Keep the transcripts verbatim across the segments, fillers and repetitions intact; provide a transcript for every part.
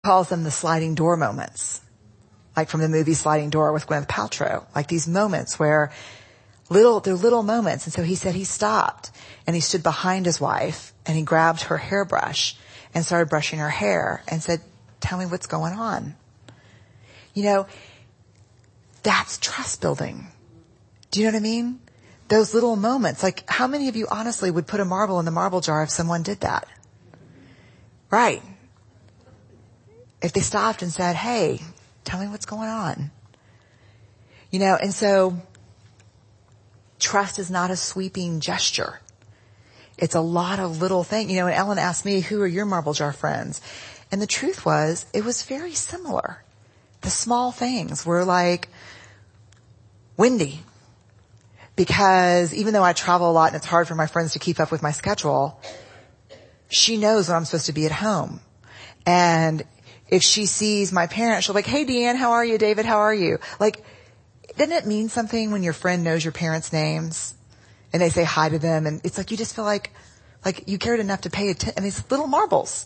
calls them the sliding door moments, like from the movie Sliding Door with Gwyneth Paltrow, like these moments where little, they're little moments. And so he said he stopped and he stood behind his wife and he grabbed her hairbrush and started brushing her hair and said, tell me what's going on. You know, that's trust building. Do you know what I mean? Those little moments, like how many of you honestly would put a marble in the marble jar if someone did that? Right. If they stopped and said, hey, tell me what's going on. You know, and so trust is not a sweeping gesture. It's a lot of little things. You know, and Ellen asked me, who are your marble jar friends? And the truth was, it was very similar. The small things were like Wendy. Because even though I travel a lot and it's hard for my friends to keep up with my schedule, she knows when I'm supposed to be at home. And if she sees my parents, she'll be like, hey, Deanne, how are you? David, how are you? Like, doesn't it mean something when your friend knows your parents' names and they say hi to them? And it's like, you just feel like, like you cared enough to pay attention. And these little marbles.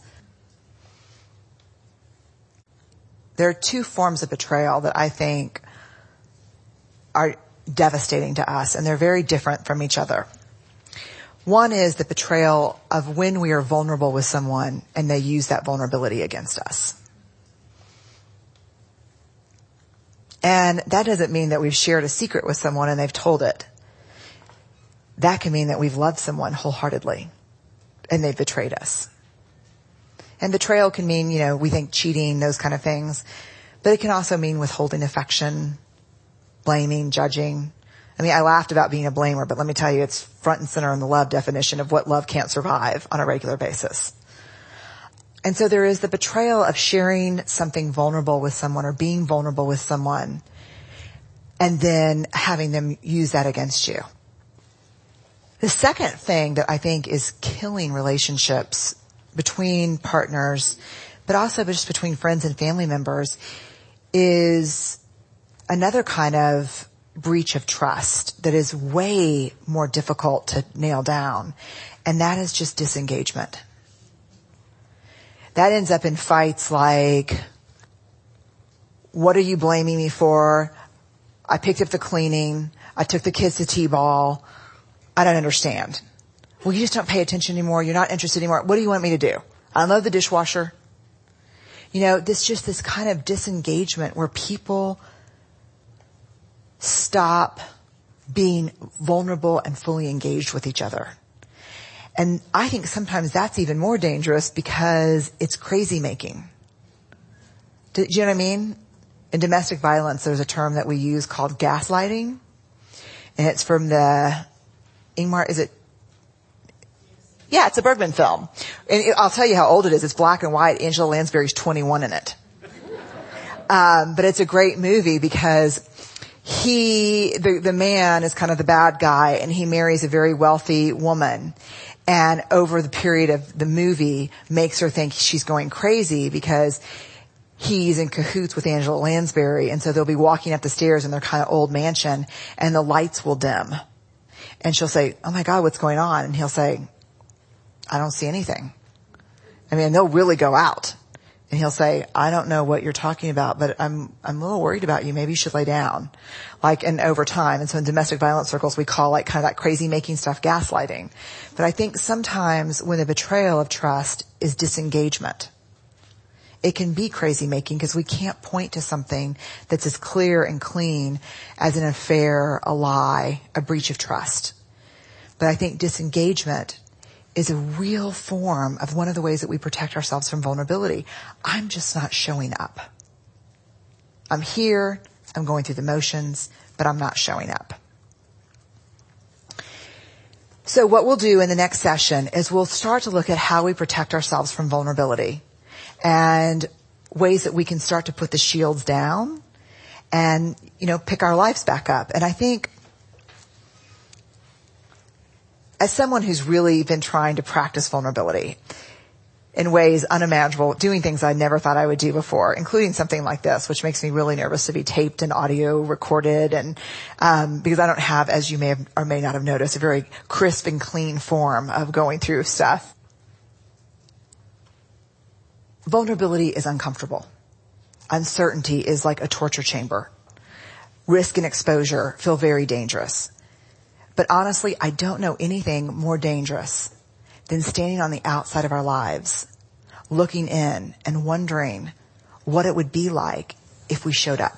There are two forms of betrayal that I think are devastating to us, and they're very different from each other. One is the betrayal of when we are vulnerable with someone and they use that vulnerability against us. And that doesn't mean that we've shared a secret with someone and they've told it. That can mean that we've loved someone wholeheartedly and they've betrayed us. And betrayal can mean, you know, we think cheating, those kind of things. But it can also mean withholding affection, blaming, judging. I mean, I laughed about being a blamer, but let me tell you, it's front and center in the love definition of what love can't survive on a regular basis. And so there is the betrayal of sharing something vulnerable with someone or being vulnerable with someone and then having them use that against you. The second thing that I think is killing relationships between partners, but also just between friends and family members, is another kind of breach of trust that is way more difficult to nail down. And that is just disengagement. That ends up in fights like, what are you blaming me for? I picked up the cleaning. I took the kids to T-ball. I don't understand. Well, you just don't pay attention anymore. You're not interested anymore. What do you want me to do? Unload the dishwasher? You know, this just this kind of disengagement where people stop being vulnerable and fully engaged with each other. And I think sometimes that's even more dangerous because it's crazy making. Do, do you know what I mean? In domestic violence, there's a term that we use called gaslighting. And it's from the Ingmar, is it? Yeah, it's a Bergman film. And it, I'll tell you how old it is. It's black and white. Angela Lansbury's twenty-one in it. Um, but it's a great movie because he, the, the man is kind of the bad guy and he marries a very wealthy woman. And over the period of the movie makes her think she's going crazy because he's in cahoots with Angela Lansbury. And so they'll be walking up the stairs in their kind of old mansion and the lights will dim. And she'll say, oh my God, what's going on? And he'll say, I don't see anything. I mean, they'll really go out. And he'll say, I don't know what you're talking about, but I'm, I'm a little worried about you. Maybe you should lay down. Like, and over time. And so in domestic violence circles, we call like kind of that crazy making stuff gaslighting. But I think sometimes when the betrayal of trust is disengagement, it can be crazy making because we can't point to something that's as clear and clean as an affair, a lie, a breach of trust. But I think disengagement is a real form of one of the ways that we protect ourselves from vulnerability. I'm just not showing up. I'm here, I'm going through the motions, but I'm not showing up. So what we'll do in the next session is we'll start to look at how we protect ourselves from vulnerability and ways that we can start to put the shields down and, you know, pick our lives back up. And I think as someone who's really been trying to practice vulnerability in ways unimaginable, doing things I never thought I would do before, including something like this, which makes me really nervous to be taped and audio recorded. And, um, because I don't have, as you may have or may not have noticed, a very crisp and clean form of going through stuff. Vulnerability is uncomfortable. Uncertainty is like a torture chamber. Risk and exposure feel very dangerous. But honestly, I don't know anything more dangerous than standing on the outside of our lives, looking in and wondering what it would be like if we showed up.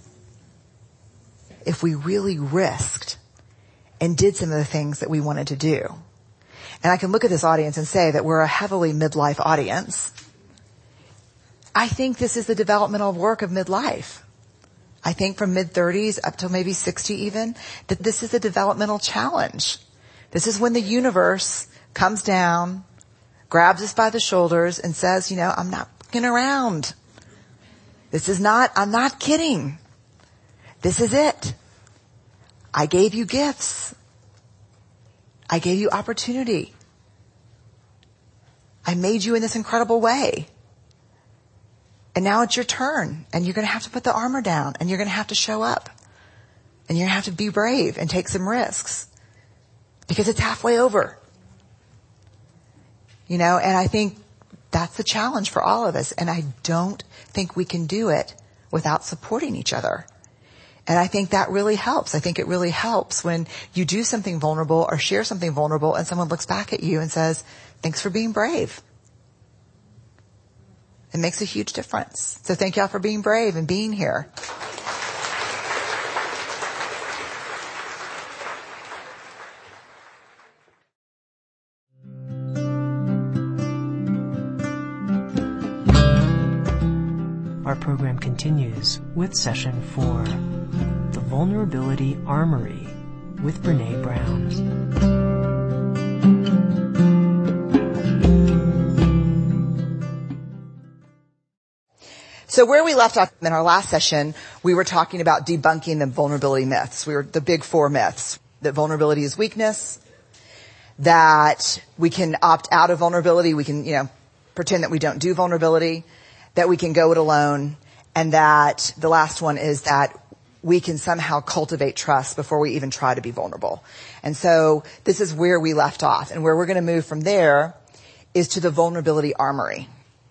If we really risked and did some of the things that we wanted to do. And I can look at this audience and say that we're a heavily midlife audience. I think this is the developmental work of midlife. I think from mid-thirties up to maybe sixty even, that this is a developmental challenge. This is when the universe comes down, grabs us by the shoulders and says, you know, I'm not fucking around. This is not, I'm not kidding. This is it. I gave you gifts. I gave you opportunity. I made you in this incredible way. And now it's your turn, and you're going to have to put the armor down, and you're going to have to show up, and you're going to have to be brave and take some risks because it's halfway over. You know, and I think that's the challenge for all of us, and I don't think we can do it without supporting each other. And I think that really helps. I think it really helps when you do something vulnerable or share something vulnerable and someone looks back at you and says, thanks for being brave. It makes a huge difference. So thank y'all for being brave and being here. Our program continues with session four, The Vulnerability Armory with Brene Brown. So where we left off in our last session, we were talking about debunking the vulnerability myths. We were the big four myths. That vulnerability is weakness, that we can opt out of vulnerability, we can, you know, pretend that we don't do vulnerability, that we can go it alone, and that the last one is that we can somehow cultivate trust before we even try to be vulnerable. And so this is where we left off. And where we're going to move from there is to the vulnerability armory.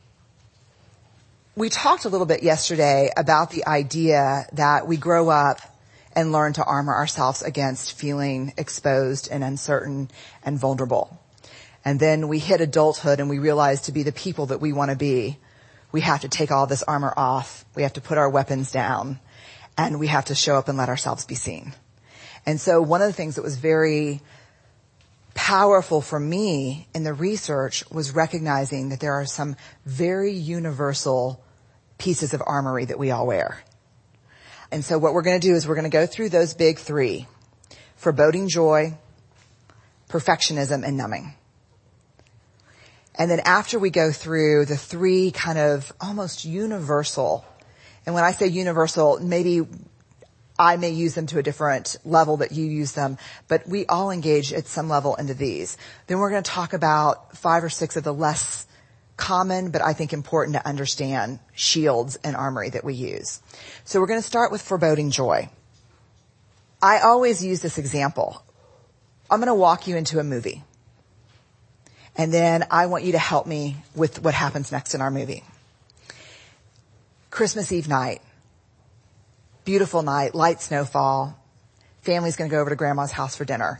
We talked a little bit yesterday about the idea that we grow up and learn to armor ourselves against feeling exposed and uncertain and vulnerable. And then we hit adulthood and we realize to be the people that we want to be, we have to take all this armor off. We have to put our weapons down and we have to show up and let ourselves be seen. And so one of the things that was very powerful for me in the research was recognizing that there are some very universal pieces of armory that we all wear. And so what we're going to do is we're going to go through those big three: foreboding joy, perfectionism, and numbing. And then after we go through the three kind of almost universal, and when I say universal, maybe I may use them to a different level that you use them, but we all engage at some level into these. Then we're going to talk about five or six of the less common, but I think important to understand shields and armory that we use. So we're going to start with foreboding joy. I always use this example. I'm going to walk you into a movie, and then I want you to help me with what happens next in our movie. Christmas Eve night. Beautiful night, light snowfall. Family's going to go over to grandma's house for dinner.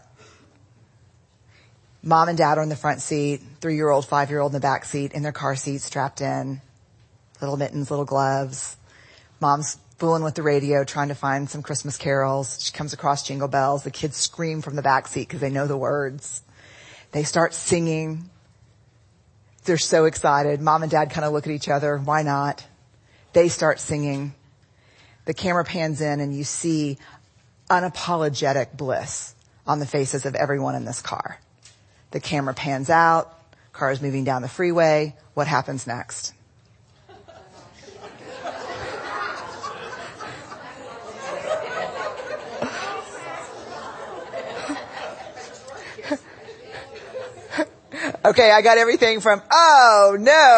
Mom and dad are in the front seat, three-year-old, five-year-old in the back seat, in their car seat, strapped in, little mittens, little gloves. Mom's fooling with the radio, trying to find some Christmas carols. She comes across Jingle Bells. The kids scream from the back seat because they know the words. They start singing. They're so excited. Mom and dad kind of look at each other. Why not? They start singing. The camera pans in and you see unapologetic bliss on the faces of everyone in this car. The camera pans out. Car is moving down the freeway. What happens next? Okay, I got everything from, oh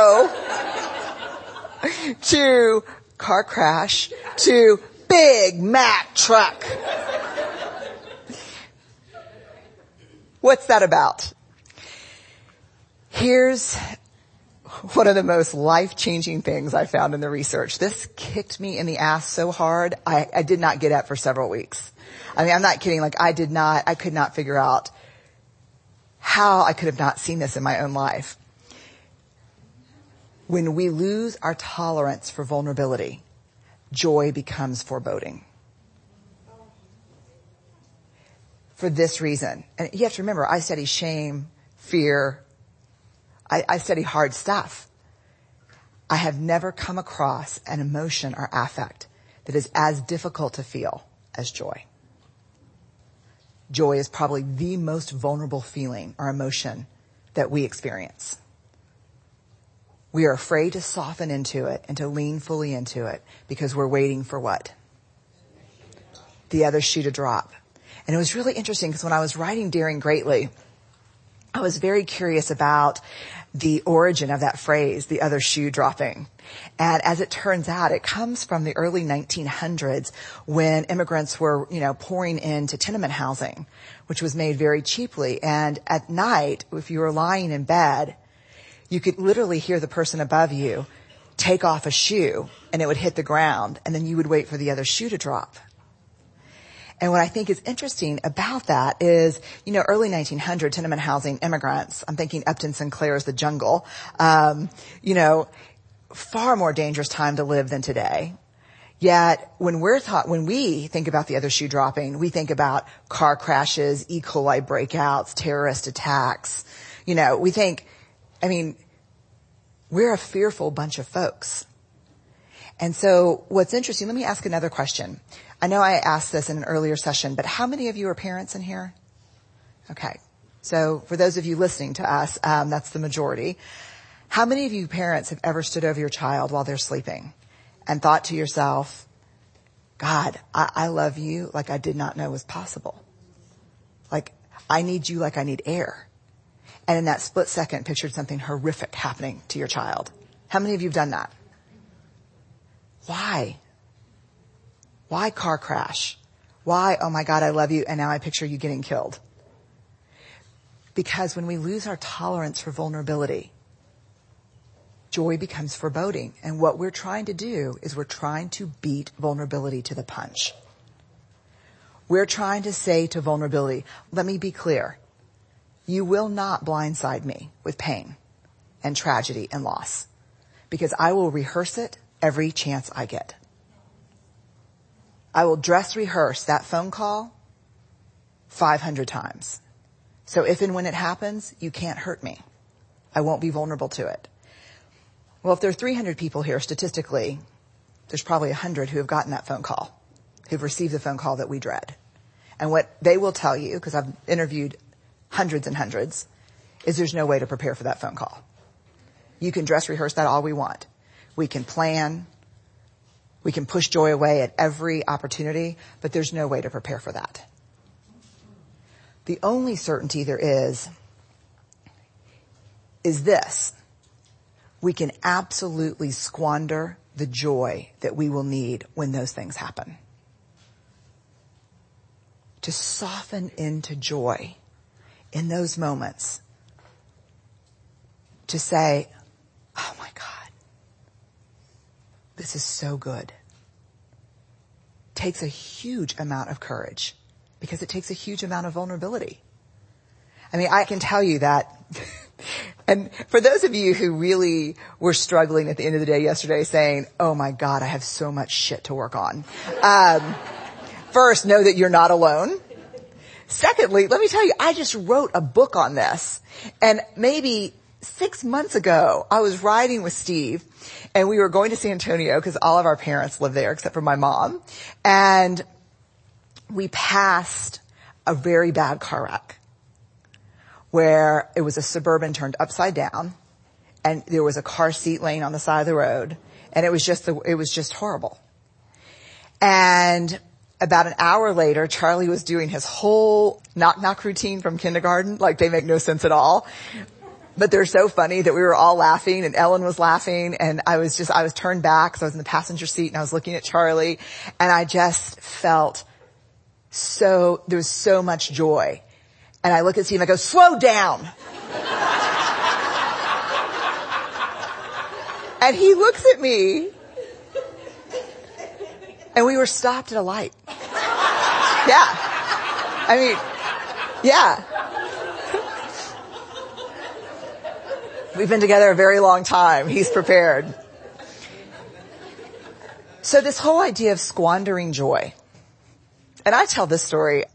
no, to car crash, to Big Mac truck. What's that about? Here's one of the most life-changing things I found in the research. This kicked me in the ass so hard, I, I did not get up for several weeks. I mean, I'm not kidding. Like, I did not, I could not figure out how I could have not seen this in my own life. When we lose our tolerance for vulnerability, joy becomes foreboding. For this reason. And you have to remember, I study shame, fear. I, I study hard stuff. I have never come across an emotion or affect that is as difficult to feel as joy. Joy is probably the most vulnerable feeling or emotion that we experience. We are afraid to soften into it and to lean fully into it because we're waiting for what? The other shoe to drop. And it was really interesting because when I was writing Daring Greatly, I was very curious about the origin of that phrase, the other shoe dropping. And as it turns out, it comes from the early nineteen hundreds when immigrants were, you know, pouring into tenement housing, which was made very cheaply. And at night, if you were lying in bed, you could literally hear the person above you take off a shoe and it would hit the ground, and then you would wait for the other shoe to drop. And what I think is interesting about that is, you know, early nineteen hundred tenement housing immigrants, I'm thinking Upton Sinclair's The Jungle, um, you know, far more dangerous time to live than today. Yet when we're taught, when we think about the other shoe dropping, we think about car crashes, E. coli breakouts, terrorist attacks. You know, we think, I mean, we're a fearful bunch of folks. And so what's interesting, let me ask another question. I know I asked this in an earlier session, but how many of you are parents in here? Okay. So for those of you listening to us, um, that's the majority. How many of you parents have ever stood over your child while they're sleeping and thought to yourself, God, I, I love you like I did not know was possible. Like, I need you like I need air. And in that split second, pictured something horrific happening to your child. How many of you have done that? Why? Why car crash? Why, oh my God, I love you, and now I picture you getting killed? Because when we lose our tolerance for vulnerability, joy becomes foreboding. And what we're trying to do is we're trying to beat vulnerability to the punch. We're trying to say to vulnerability, let me be clear. You will not blindside me with pain and tragedy and loss, because I will rehearse it every chance I get. I will dress rehearse that phone call five hundred times. So if and when it happens, you can't hurt me. I won't be vulnerable to it. Well, if there are three hundred people here, statistically, there's probably one hundred who have gotten that phone call, who've received the phone call that we dread. And what they will tell you, because I've interviewed hundreds and hundreds, is there's no way to prepare for that phone call. You can dress rehearse that all we want. We can plan. We can push joy away at every opportunity, but there's no way to prepare for that. The only certainty there is, is this. We can absolutely squander the joy that we will need when those things happen. To soften into joy in those moments. To say, oh my God, this is so good. Takes a huge amount of courage because it takes a huge amount of vulnerability. I mean, I can tell you that, and for those of you who really were struggling at the end of the day yesterday saying, oh my God, I have so much shit to work on. Um, first, know that you're not alone. Secondly, let me tell you, I just wrote a book on this, and maybe six months ago, I was riding with Steve, and we were going to San Antonio because all of our parents live there except for my mom. And we passed a very bad car wreck where it was a Suburban turned upside down, and there was a car seat laying on the side of the road, and it was just the, it was just horrible. And about an hour later, Charlie was doing his whole knock-knock routine from kindergarten. Like, they make no sense at all. But they're so funny that we were all laughing, and Ellen was laughing, and I was just, I was turned back because I was in the passenger seat and I was looking at Charlie, and I just felt so, there was so much joy. And I look at Steve and I go, slow down. And he looks at me, and we were stopped at a light. Yeah. I mean, yeah. We've been together a very long time. He's prepared. So this whole idea of squandering joy, and I tell this story,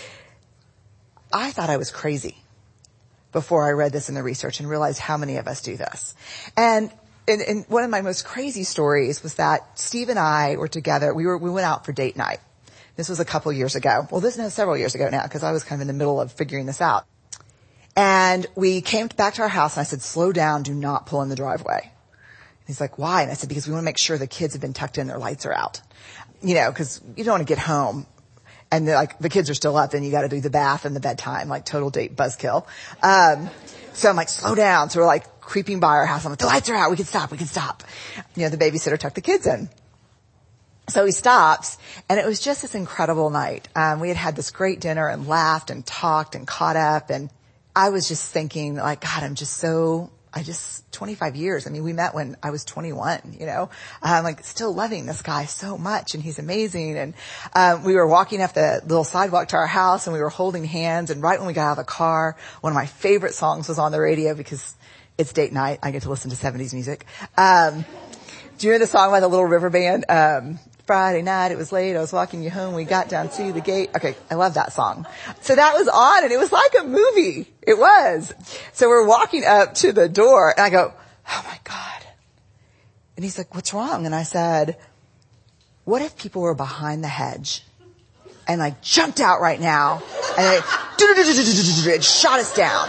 I thought I was crazy before I read this in the research and realized how many of us do this. And, and, and one of my most crazy stories was that Steve and I were together. We were, we went out for date night. This was a couple years ago. Well, this is several years ago now because I was kind of in the middle of figuring this out. And we came back to our house and I said, slow down, do not pull in the driveway. He's like, why? And I said, because we want to make sure the kids have been tucked in, their lights are out. You know, because you don't want to get home and like the kids are still up, then you got to do the bath and the bedtime, like total date buzzkill. Um, so I'm like, slow down. So we're like creeping by our house. I'm like, the lights are out. We can stop. We can stop. You know, the babysitter tucked the kids in. So he stops, and it was just this incredible night. Um, we had had this great dinner and laughed and talked and caught up, and I was just thinking, like, God, I'm just so, I just, twenty-five years. I mean, we met when I was twenty-one, you know. I'm like still loving this guy so much, and he's amazing. And um, we were walking up the little sidewalk to our house, and we were holding hands. And right when we got out of the car, one of my favorite songs was on the radio because it's date night. I get to listen to seventies music. Um, do you remember the song by the Little River Band? Um, Friday night, it was late, I was walking you home, we got down to the gate. Okay, I love that song. So that was on, and it was like a movie. It was. So we're walking up to the door, and I go, oh my God. And he's like, what's wrong? And I said, what if people were behind the hedge and like jumped out right now and they it shot us down?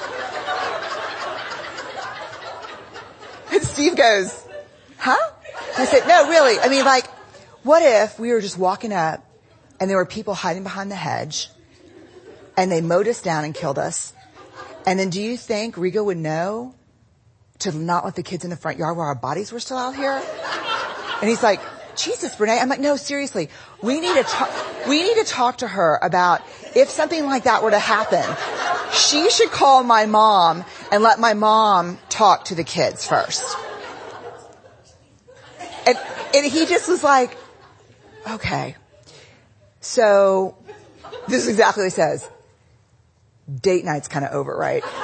And Steve goes, huh? And I said, no, really. I mean, like, what if we were just walking up and there were people hiding behind the hedge and they mowed us down and killed us? And then do you think Rigo would know to not let the kids in the front yard where our bodies were still out here? And he's like, Jesus, Brene. I'm like, no, seriously. We need to talk, we need to talk to her about if something like that were to happen. She should call my mom and let my mom talk to the kids first. And, and he just was like, okay. So this is exactly what he says. Date night's kind of over, right? And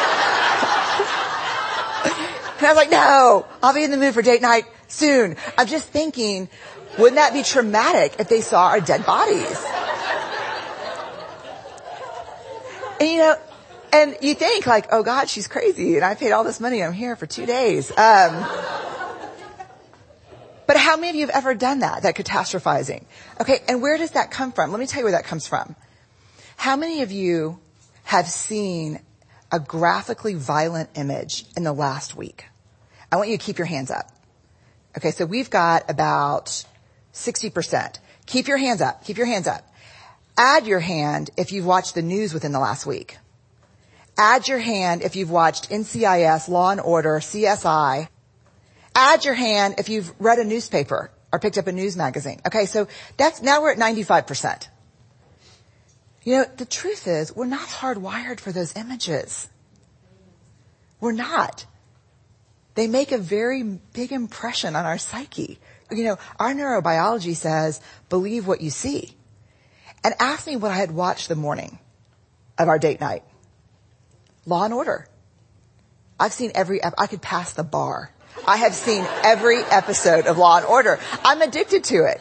I was like, no, I'll be in the mood for date night soon. I'm just thinking, wouldn't that be traumatic if they saw our dead bodies? And you know, and you think like, oh God, she's crazy and I paid all this money. I'm here for two days. Um, But how many of you have ever done that, that catastrophizing? Okay, and where does that come from? Let me tell you where that comes from. How many of you have seen a graphically violent image in the last week? I want you to keep your hands up. Okay, so we've got about sixty percent. Keep your hands up. Keep your hands up. Add your hand if you've watched the news within the last week. Add your hand if you've watched N C I S, Law and Order, C S I. Add your hand if you've read a newspaper or picked up a news magazine. Okay, so that's, now we're at ninety-five percent. You know, the truth is, we're not hardwired for those images. We're not. They make a very big impression on our psyche. You know, our neurobiology says, believe what you see. And ask me what I had watched the morning of our date night. Law and Order. I've seen every, I could pass the bar. I have seen every episode of Law and Order. I'm addicted to it.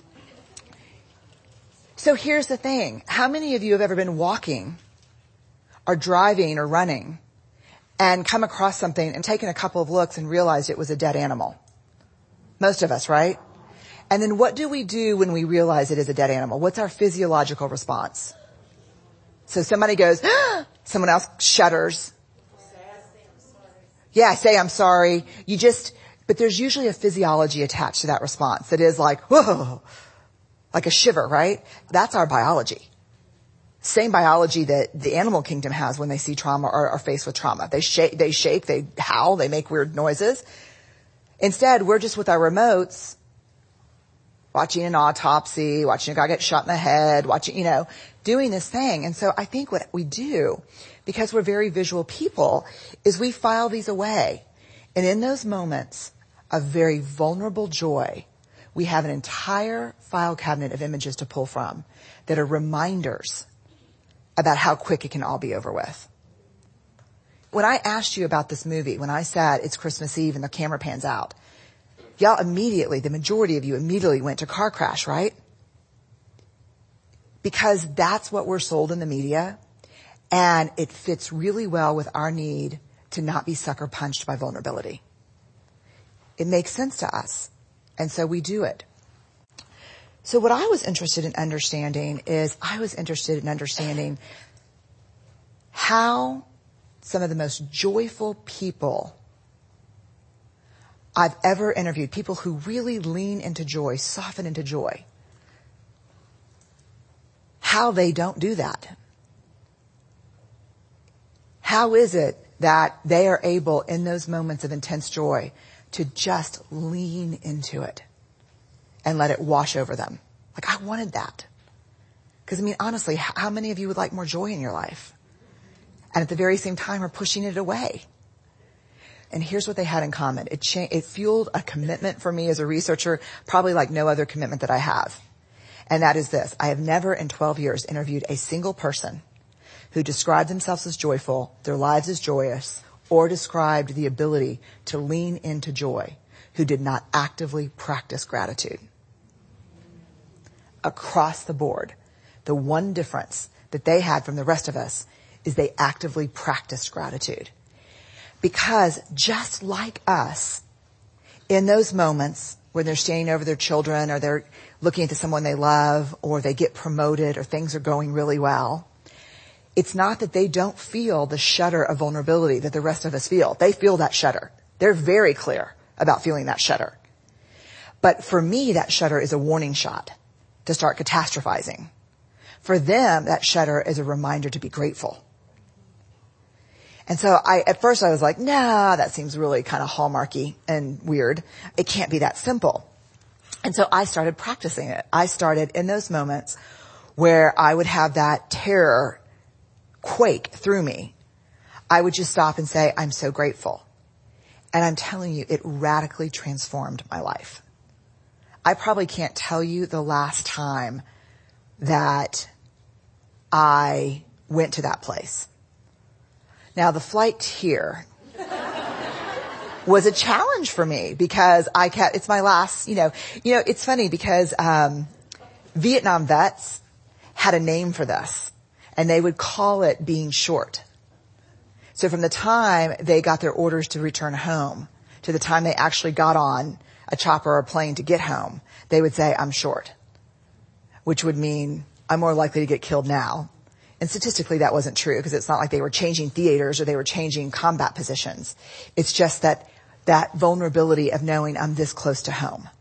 So here's the thing. How many of you have ever been walking or driving or running and come across something and taken a couple of looks and realized it was a dead animal? Most of us, right? And then what do we do when we realize it is a dead animal? What's our physiological response? So somebody goes, ah! Someone else shudders. Yeah, say I'm sorry. You just, but there's usually a physiology attached to that response that is like, whoa, like a shiver, right? That's our biology. Same biology that the animal kingdom has when they see trauma or are faced with trauma. They shake, they shake, they howl, they make weird noises. Instead, we're just with our remotes watching an autopsy, watching a guy get shot in the head, watching, you know, doing this thing. And so I think what we do, because we're very visual people, is we file these away. And in those moments of very vulnerable joy, we have an entire file cabinet of images to pull from that are reminders about how quick it can all be over with. When I asked you about this movie, when I said it's Christmas Eve and the camera pans out, y'all immediately, the majority of you immediately went to car crash, right? Because that's what we're sold in the media, and it fits really well with our need to not be sucker punched by vulnerability. It makes sense to us, and so we do it. So what I was interested in understanding is I was interested in understanding how some of the most joyful people I've ever interviewed, people who really lean into joy, soften into joy, how they don't do that. How is it that they are able in those moments of intense joy to just lean into it and let it wash over them? Like, I wanted that. Because, I mean, honestly, how many of you would like more joy in your life? And at the very same time are pushing it away. And here's what they had in common. It cha- it fueled a commitment for me as a researcher, probably like no other commitment that I have. And that is this. I have never in twelve years interviewed a single person who described themselves as joyful, their lives as joyous, or described the ability to lean into joy, who did not actively practice gratitude. Across the board, the one difference that they had from the rest of us is they actively practiced gratitude. Because just like us, in those moments when they're standing over their children or they're looking into someone they love or they get promoted or things are going really well, it's not that they don't feel the shudder of vulnerability that the rest of us feel. They feel that shudder. They're very clear about feeling that shudder. But for me, that shudder is a warning shot to start catastrophizing. For them, that shudder is a reminder to be grateful. And so I, at first I was like, nah, that seems really kind of hallmarky and weird. It can't be that simple. And so I started practicing it. I started in those moments where I would have that terror quake through me. I would just stop and say, I'm so grateful. And I'm telling you, it radically transformed my life. I probably can't tell you the last time that I went to that place. Now, the flight here was a challenge for me because I kept, it's my last, you know, you know, it's funny because, um, Vietnam vets had a name for this and they would call it being short. So from the time they got their orders to return home to the time they actually got on a chopper or a plane to get home, they would say, I'm short, which would mean I'm more likely to get killed now. And statistically, that wasn't true because it's not like they were changing theaters or they were changing combat positions. It's just that that vulnerability of knowing I'm this close to home.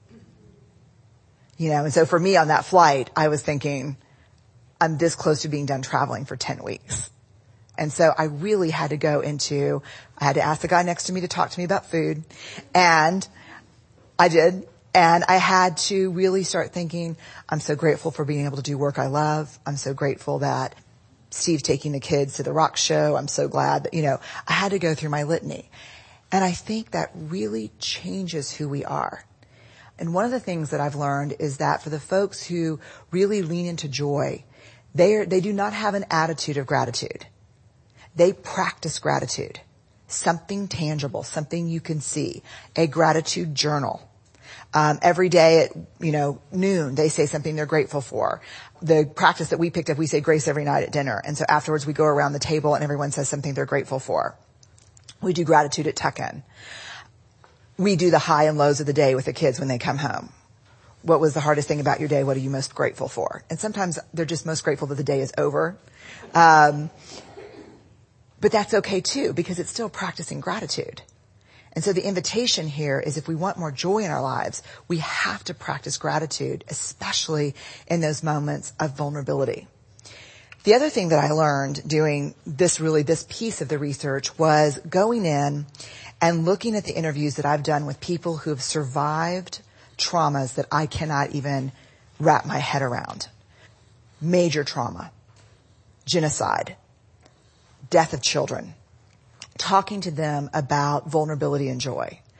You know, and so for me on that flight, I was thinking I'm this close to being done traveling for ten weeks. And so I really had to go into, I had to ask the guy next to me to talk to me about food. And I did. And I had to really start thinking, I'm so grateful for being able to do work I love. I'm so grateful that Steve's taking the kids to the rock show. I'm so glad that, you know, I had to go through my litany. And I think that really changes who we are. And one of the things that I've learned is that for the folks who really lean into joy, they are, they do not have an attitude of gratitude. They practice gratitude, something tangible, something you can see, a gratitude journal. Um, every day at, you know, noon, they say something they're grateful for. The practice that we picked up, we say grace every night at dinner. And so afterwards we go around the table and everyone says something they're grateful for. We do gratitude at tuck-in. We do the high and lows of the day with the kids when they come home. What was the hardest thing about your day? What are you most grateful for? And sometimes they're just most grateful that the day is over. Um, but that's okay too, because it's still practicing gratitude. And so the invitation here is if we want more joy in our lives, we have to practice gratitude, especially in those moments of vulnerability. The other thing that I learned doing this really, this piece of the research was going in and looking at the interviews that I've done with people who have survived traumas that I cannot even wrap my head around. Major trauma, genocide, death of children. Talking to them about vulnerability and joy.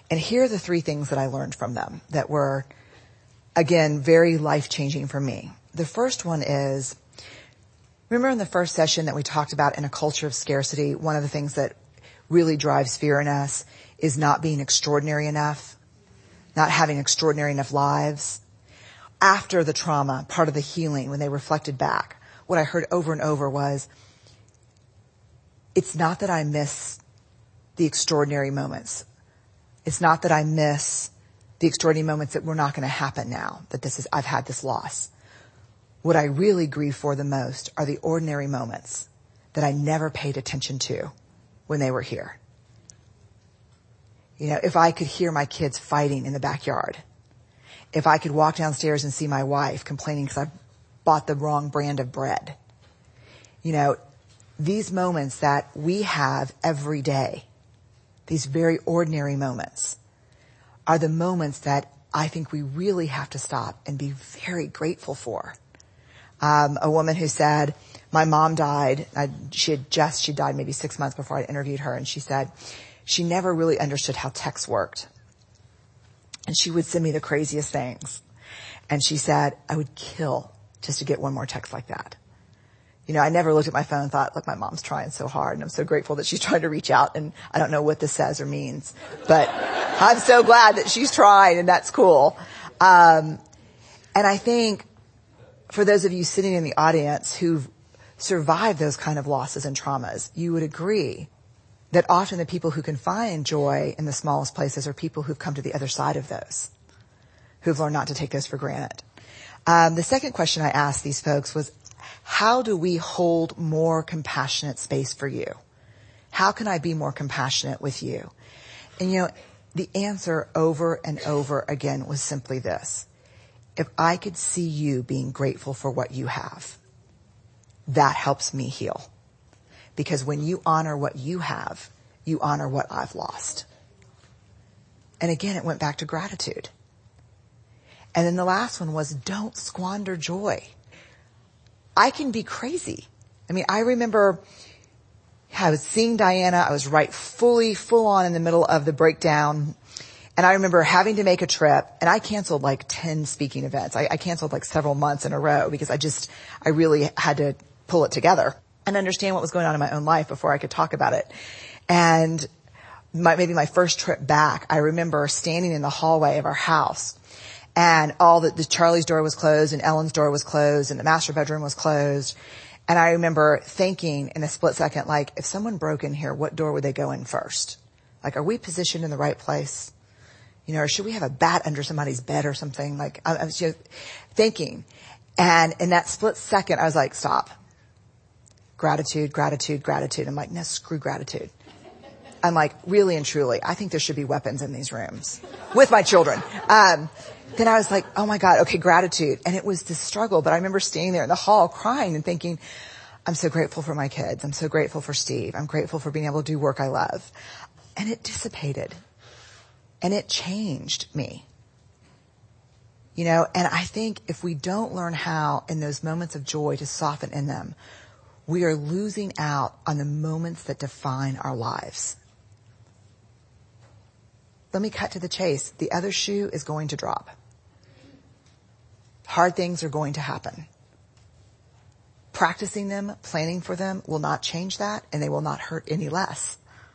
And here are the three things that I learned from them that were, again, very life-changing for me. The first one is, remember in the first session that we talked about in a culture of scarcity, one of the things that really drives fear in us is not being extraordinary enough, not having extraordinary enough lives. After the trauma, part of the healing, when they reflected back, what I heard over and over was, it's not that I miss the extraordinary moments. It's not that I miss the extraordinary moments that were not going to happen now, that this is, I've had this loss. What I really grieve for the most are the ordinary moments that I never paid attention to when they were here. You know, if I could hear my kids fighting in the backyard, if I could walk downstairs and see my wife complaining because I bought the wrong brand of bread, you know, these moments that we have every day, these very ordinary moments, are the moments that I think we really have to stop and be very grateful for. Um, a woman who said, my mom died, I, she had just, she died maybe six months before I interviewed her, and she said she never really understood how text worked. And she would send me the craziest things. And she said, I would kill just to get one more text like that. You know, I never looked at my phone and thought, look, my mom's trying so hard, and I'm so grateful that she's trying to reach out, and I don't know what this says or means, but I'm so glad that she's trying, and that's cool. Um, and I think for those of you sitting in the audience who've survived those kind of losses and traumas, you would agree that often the people who can find joy in the smallest places are people who've come to the other side of those, who've learned not to take those for granted. Um, the second question I asked these folks was, how do we hold more compassionate space for you? How can I be more compassionate with you? And you know, the answer over and over again was simply this. If I could see you being grateful for what you have, that helps me heal. Because when you honor what you have, you honor what I've lost. And again, it went back to gratitude. And then the last one was, don't squander joy. I can be crazy. I mean, I remember I was seeing Diana. I was right fully, full on in the middle of the breakdown. And I remember having to make a trip, and I canceled like ten speaking events. I, I canceled like several months in a row because I just, I really had to pull it together and understand what was going on in my own life before I could talk about it. And my, maybe my first trip back, I remember standing in the hallway of our house, and all the, the Charlie's door was closed, and Ellen's door was closed, and the master bedroom was closed. And I remember thinking in a split second, like, if someone broke in here, what door would they go in first? Like, are we positioned in the right place? You know, or should we have a bat under somebody's bed or something? Like, I, I was just thinking. And in that split second, I was like, stop. Gratitude, gratitude, gratitude. I'm like, no, screw gratitude. I'm like, really and truly, I think there should be weapons in these rooms with my children. Um, then I was like, oh my God, okay, gratitude. And it was this struggle, but I remember standing there in the hall crying and thinking, I'm so grateful for my kids. I'm so grateful for Steve. I'm grateful for being able to do work I love. And it dissipated. And it changed me. You know, and I think if we don't learn how in those moments of joy to soften in them, we are losing out on the moments that define our lives. Let me cut to the chase. The other shoe is going to drop. Hard things are going to happen. Practicing them, planning for them will not change that, and they will not hurt any less.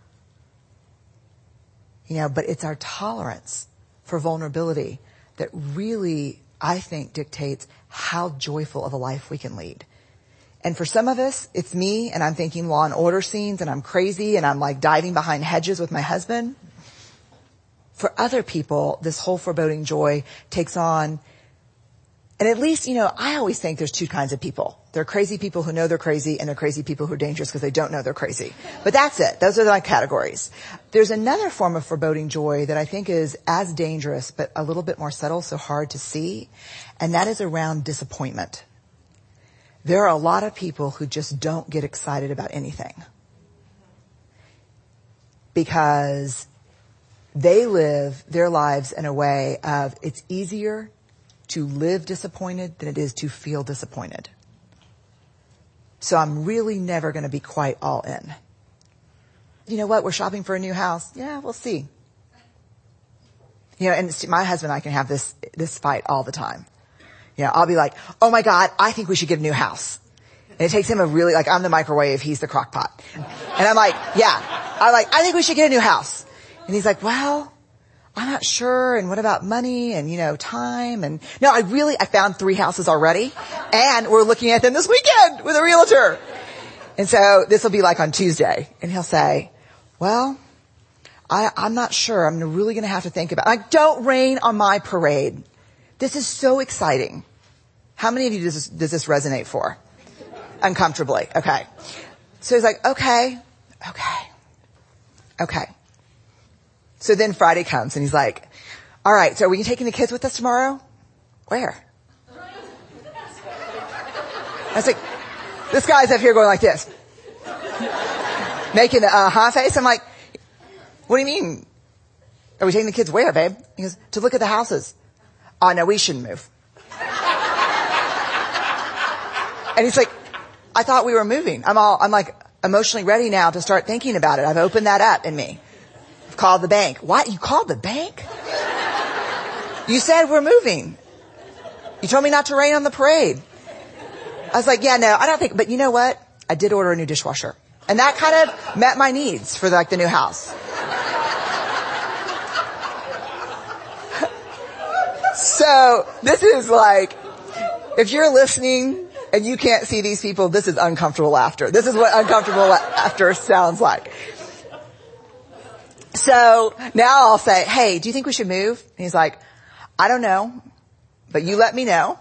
You know, but it's our tolerance for vulnerability that really, I think, dictates how joyful of a life we can lead. And for some of us, it's me, and I'm thinking Law and Order scenes, and I'm crazy, and I'm like diving behind hedges with my husband. For other people, this whole foreboding joy takes on, and at least, you know, I always think there's two kinds of people. There are crazy people who know they're crazy, and there are crazy people who are dangerous because they don't know they're crazy. But that's it. Those are my categories. There's another form of foreboding joy that I think is as dangerous, but a little bit more subtle, so hard to see, and that is around disappointment. There are a lot of people who just don't get excited about anything because they live their lives in a way of it's easier to live disappointed than it is to feel disappointed. So I'm really never going to be quite all in. You know what? We're shopping for a new house. Yeah, we'll see. You know, and my husband and I can have this, this fight all the time. You know, I'll be like, oh my God, I think we should get a new house. And it takes him a really, like, I'm the microwave, he's the crock pot. And I'm like, yeah. I'm like, I think we should get a new house. And he's like, well, I'm not sure. And what about money and, you know, time? And no, I really, I found three houses already and we're looking at them this weekend with a realtor. And so this will be like on Tuesday and he'll say, well, I, I'm not sure. I'm really going to have to think about it. Like, don't rain on my parade. This is so exciting. How many of you does this, does this resonate for? Uncomfortably. Okay. So he's like, okay, okay, okay. So then Friday comes and he's like, all right, so are we taking the kids with us tomorrow? Where? I was like, this guy's up here going like this. Making the uh-huh face. I'm like, what do you mean? Are we taking the kids where, babe? He goes, to look at the houses. Oh, no, we shouldn't move. And he's like, I thought we were moving. I'm all, I'm like emotionally ready now to start thinking about it. I've opened that up in me. I've called the bank. What? You called the bank? You said we're moving. You told me not to rain on the parade. I was like, yeah, no, I don't think, but you know what? I did order a new dishwasher. And that kind of met my needs for like the new house. So this is like, if you're listening and you can't see these people, this is uncomfortable laughter. This is what uncomfortable laughter sounds like. So now I'll say, hey, do you think we should move? And he's like, I don't know, but you let me know.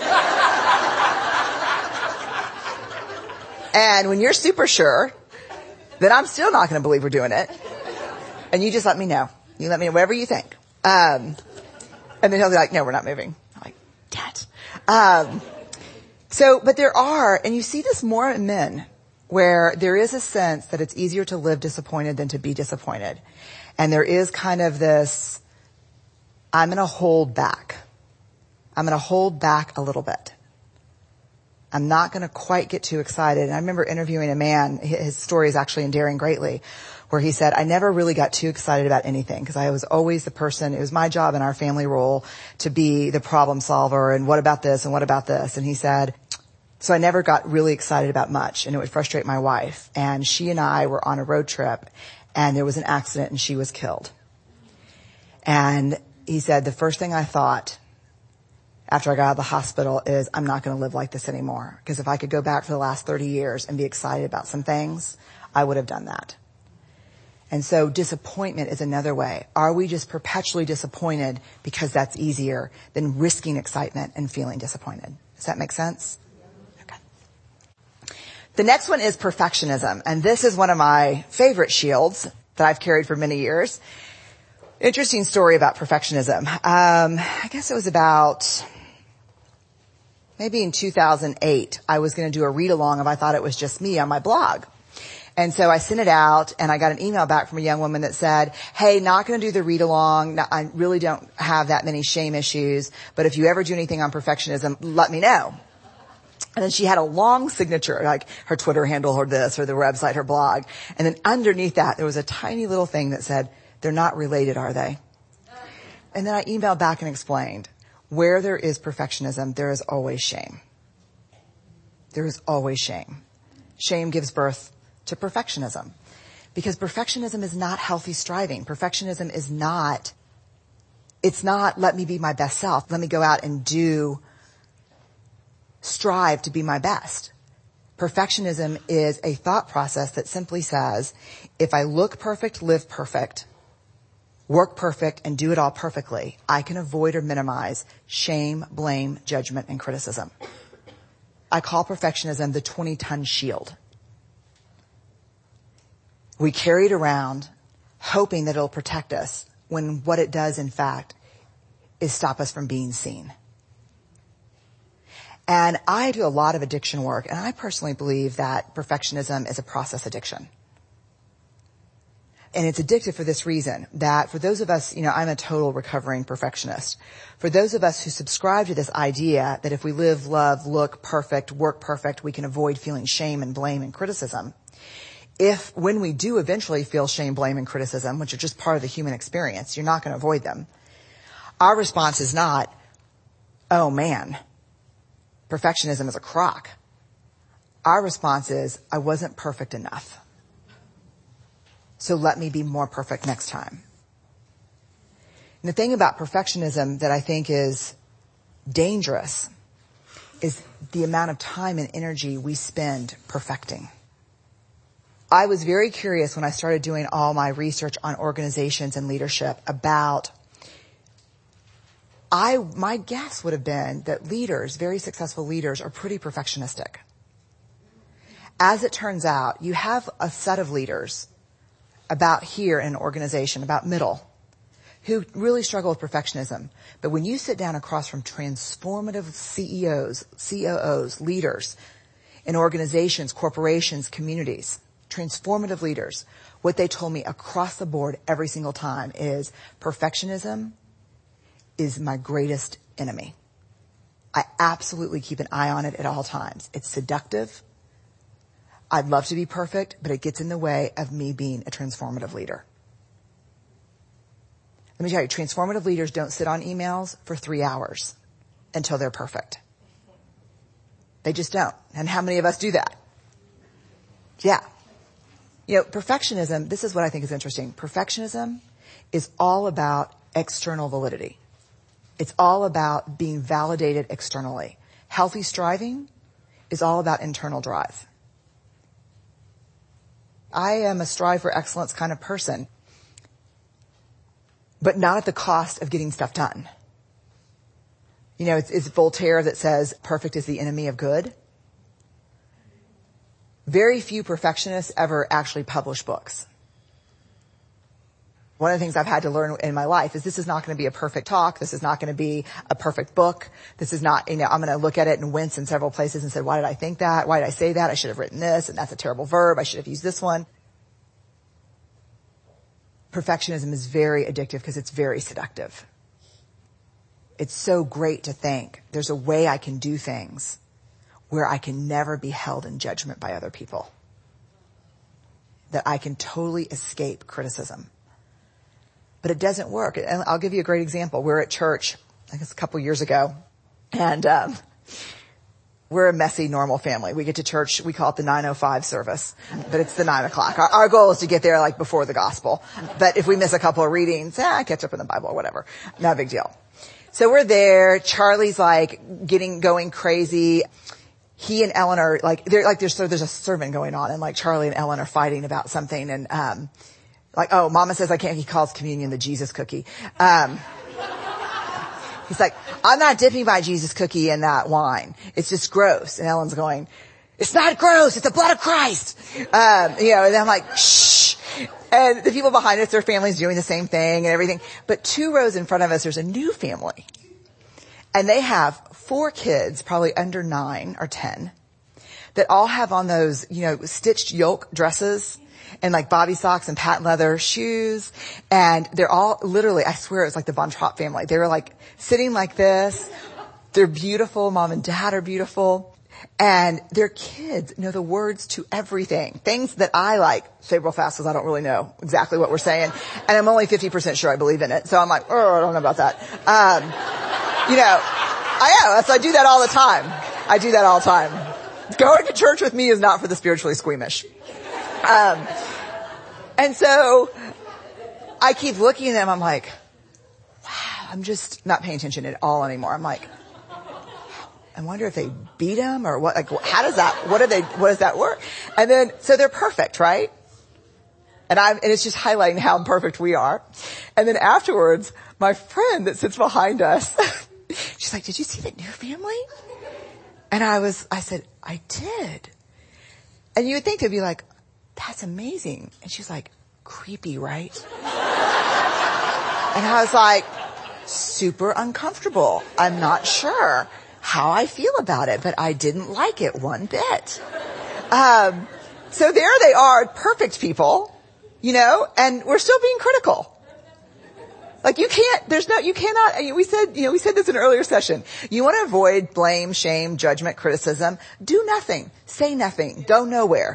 And when you're super sure, then I'm still not going to believe we're doing it. And you just let me know. You let me know whatever you think. Um, and then he'll be like, no, we're not moving. I'm like, Dad. Um, so, but there are, and you see this more in men, where there is a sense that it's easier to live disappointed than to be disappointed. And there is kind of this, I'm going to hold back. I'm going to hold back a little bit. I'm not going to quite get too excited. And I remember interviewing a man, his story is actually in Daring Greatly, where he said, I never really got too excited about anything because I was always the person, it was my job in our family role to be the problem solver and what about this and what about this. And he said, so I never got really excited about much and it would frustrate my wife. And she and I were on a road trip and there was an accident and she was killed. And he said, the first thing I thought after I got out of the hospital is I'm not going to live like this anymore. Because if I could go back for the last thirty years and be excited about some things, I would have done that. And so disappointment is another way. Are we just perpetually disappointed because that's easier than risking excitement and feeling disappointed? Does that make sense? Okay. The next one is perfectionism. And this is one of my favorite shields that I've carried for many years. Interesting story about perfectionism. Um, I guess it was about maybe in two thousand eight, I was going to do a read along of I Thought It Was Just Me on my blog. And so I sent it out and I got an email back from a young woman that said, hey, not going to do the read along. I really don't have that many shame issues, but if you ever do anything on perfectionism, let me know. And then she had a long signature, like her Twitter handle or this or the website, her blog. And then underneath that, there was a tiny little thing that said, they're not related, are they? And then I emailed back and explained, where there is perfectionism, there is always shame. There is always shame. Shame gives birth to perfectionism. Because perfectionism is not healthy striving. Perfectionism is not, it's not let me be my best self. Let me go out and do, strive to be my best. Perfectionism is a thought process that simply says, if I look perfect, live perfect, work perfect, and do it all perfectly, I can avoid or minimize shame, blame, judgment, and criticism. I call perfectionism the twenty-ton shield. We carry it around hoping that it'll protect us when what it does, in fact, is stop us from being seen. And I do a lot of addiction work, and I personally believe that perfectionism is a process addiction. And it's addictive for this reason, that for those of us, you know, I'm a total recovering perfectionist. For those of us who subscribe to this idea that if we live, love, look perfect, work perfect, we can avoid feeling shame and blame and criticism. If when we do eventually feel shame, blame, and criticism, which are just part of the human experience, you're not going to avoid them. Our response is not, oh man, perfectionism is a crock. Our response is, I wasn't perfect enough. So let me be more perfect next time. And the thing about perfectionism that I think is dangerous is the amount of time and energy we spend perfecting. I was very curious when I started doing all my research on organizations and leadership about, I, my guess would have been that leaders, very successful leaders, are pretty perfectionistic. As it turns out, you have a set of leaders about here in an organization, about middle, who really struggle with perfectionism. But when you sit down across from transformative C E Os, C O Os, leaders in organizations, corporations, communities, transformative leaders, what they told me across the board every single time is perfectionism is my greatest enemy. I absolutely keep an eye on it at all times. It's seductive. I'd love to be perfect, but it gets in the way of me being a transformative leader. Let me tell you, transformative leaders don't sit on emails for three hours until they're perfect. They just don't. And how many of us do that? Yeah. You know, perfectionism, this is what I think is interesting. Perfectionism is all about external validity. It's all about being validated externally. Healthy striving is all about internal drive. I am a strive for excellence kind of person, but not at the cost of getting stuff done. You know, it's, it's Voltaire that says, perfect is the enemy of good. Very few perfectionists ever actually publish books. One of the things I've had to learn in my life is this is not going to be a perfect talk. This is not going to be a perfect book. This is not, you know, I'm going to look at it and wince in several places and say, why did I think that? Why did I say that? I should have written this, and that's a terrible verb. I should have used this one. Perfectionism is very addictive because it's very seductive. It's so great to think there's a way I can do things where I can never be held in judgment by other people. That I can totally escape criticism. But it doesn't work. And I'll give you a great example. We're at church, I guess a couple years ago, and um, we're a messy, normal family. We get to church, we call it the nine oh five service, but it's the nine o'clock. Our, our goal is to get there like before the gospel. But if we miss a couple of readings, eh, catch up in the Bible or whatever. Not a big deal. So we're there. Charlie's like getting, going crazy. He and Ellen are like, they're like, there's, so there's a sermon going on, and like Charlie and Ellen are fighting about something, and, um, like, oh, mama says I can't, he calls communion the Jesus cookie. Um, he's like, I'm not dipping my Jesus cookie in that wine. It's just gross. And Ellen's going, it's not gross. It's the blood of Christ. Um, you know, and I'm like, shh. And the people behind us, their family's doing the same thing and everything. But two rows in front of us, there's a new family. And they have four kids, probably under nine or ten, that all have on those, you know, stitched yoke dresses and like bobby socks and patent leather shoes. And they're all literally, I swear it was like the Von Trapp family. They were like sitting like this. They're beautiful. Mom and dad are beautiful. And their kids know the words to everything. Things that I like say real fast because I don't really know exactly what we're saying. And I'm only fifty percent sure I believe in it. So I'm like, oh, I don't know about that. Um, you know, I am. So I do that all the time. I do that all the time. Going to church with me is not for the spiritually squeamish. Um, and so I keep looking at them. I'm like, wow, I'm just not paying attention at all anymore. I'm like, I wonder if they beat him or what, like, how does that, what do they, what does that work? And then, so they're perfect, right? And I'm, and it's just highlighting how imperfect we are. And then afterwards, my friend that sits behind us, she's like, did you see the new family? And I was, I said, I did. And you would think they'd be like, that's amazing. And she's like, creepy, right? And I was like, super uncomfortable. I'm not sure how I feel about it, but I didn't like it one bit. Um, so there they are, perfect people, you know, and we're still being critical. Like you can't, there's no, you cannot, we said, you know, we said this in an earlier session. You want to avoid blame, shame, judgment, criticism. Do nothing. Say nothing. Go nowhere.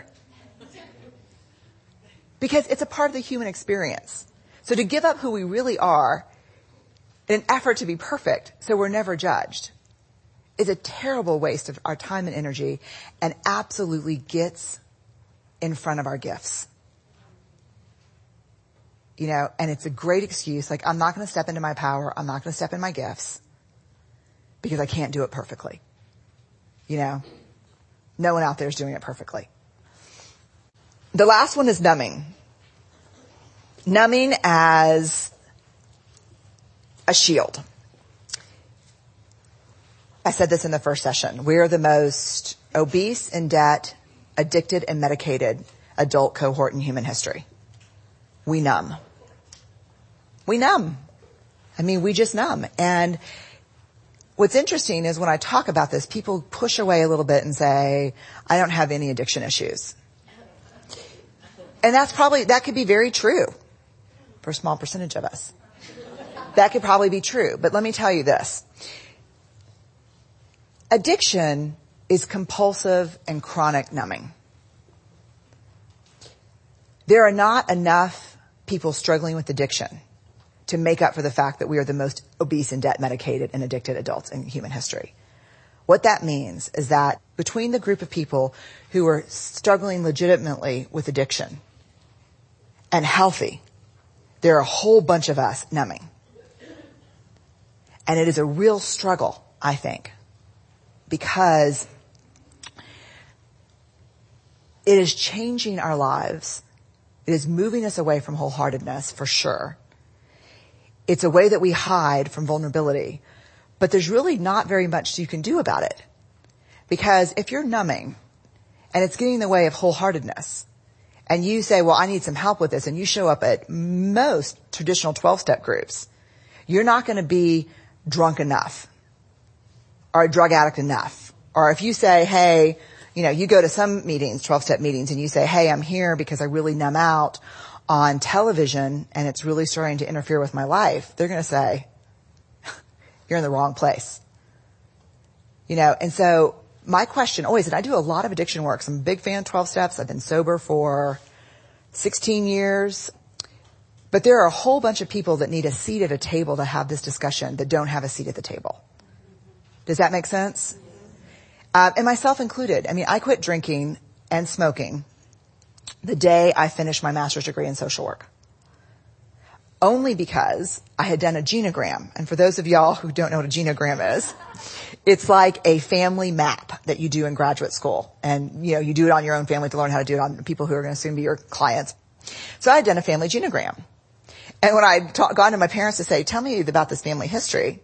Because it's a part of the human experience. So to give up who we really are in an effort to be perfect so we're never judged is a terrible waste of our time and energy and absolutely gets in front of our gifts. You know, and it's a great excuse. Like, I'm not going to step into my power. I'm not going to step in my gifts because I can't do it perfectly. You know, no one out there is doing it perfectly. The last one is numbing. Numbing as a shield. I said this in the first session. We are the most obese, in debt, addicted, and medicated adult cohort in human history. We numb. We numb. I mean, we just numb. And what's interesting is when I talk about this, people push away a little bit and say, I don't have any addiction issues. And that's probably, that could be very true for a small percentage of us. That could probably be true. But let me tell you this. Addiction is compulsive and chronic numbing. There are not enough people struggling with addiction to make up for the fact that we are the most obese and debt medicated and addicted adults in human history. What that means is that between the group of people who are struggling legitimately with addiction and healthy, there are a whole bunch of us numbing. And it is a real struggle, I think, because it is changing our lives. It is moving us away from wholeheartedness, for sure. It's a way that we hide from vulnerability, but there's really not very much you can do about it. Because if you're numbing and it's getting in the way of wholeheartedness, and you say, well, I need some help with this, and you show up at most traditional twelve-step groups, you're not going to be drunk enough or a drug addict enough. Or if you say, hey, you know, you go to some meetings, twelve-step meetings, and you say, hey, I'm here because I really numb out on television and it's really starting to interfere with my life, they're going to say, you're in the wrong place. You know, and so my question always, and I do a lot of addiction work. So I'm a big fan of twelve steps. I've been sober for sixteen years. But there are a whole bunch of people that need a seat at a table to have this discussion that don't have a seat at the table. Does that make sense? Uh, and myself included. I mean, I quit drinking and smoking the day I finished my master's degree in social work. Only because I had done a genogram. And for those of y'all who don't know what a genogram is, it's like a family map that you do in graduate school. And, you know, you do it on your own family to learn how to do it on people who are going to soon be your clients. So I had done a family genogram. And when I ta- gone to my parents to say, tell me about this family history,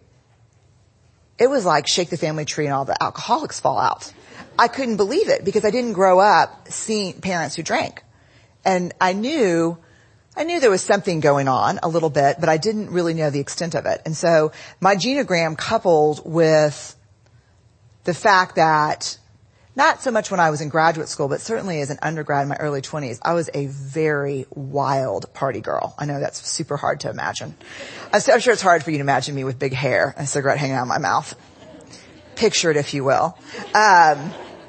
it was like shake the family tree and all the alcoholics fall out. I couldn't believe it because I didn't grow up seeing parents who drank. And I knew, I knew there was something going on a little bit, but I didn't really know the extent of it. And so my genogram coupled with the fact that not so much when I was in graduate school, but certainly as an undergrad in my early twenties, I was a very wild party girl. I know that's super hard to imagine. I'm sure it's hard for you to imagine me with big hair and a cigarette hanging out of my mouth. Picture it, if you will. Um,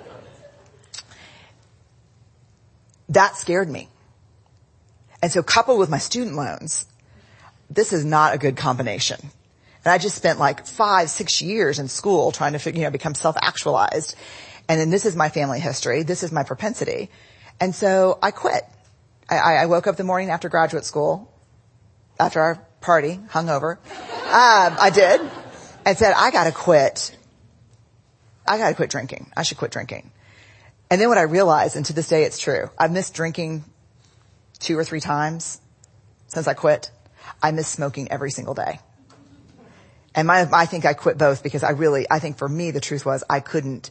that scared me. And so coupled with my student loans, this is not a good combination. And I just spent like five, six years in school trying to, you know, become self-actualized. And then this is my family history. This is my propensity. And so I quit. I, I woke up the morning after graduate school, after our party, hungover. Um, I did, and said, I gotta quit. I gotta quit drinking. I should quit drinking. And then what I realized, and to this day it's true, I've missed drinking two or three times since I quit. I miss smoking every single day. And my, I think I quit both because I really, I think for me the truth was I couldn't,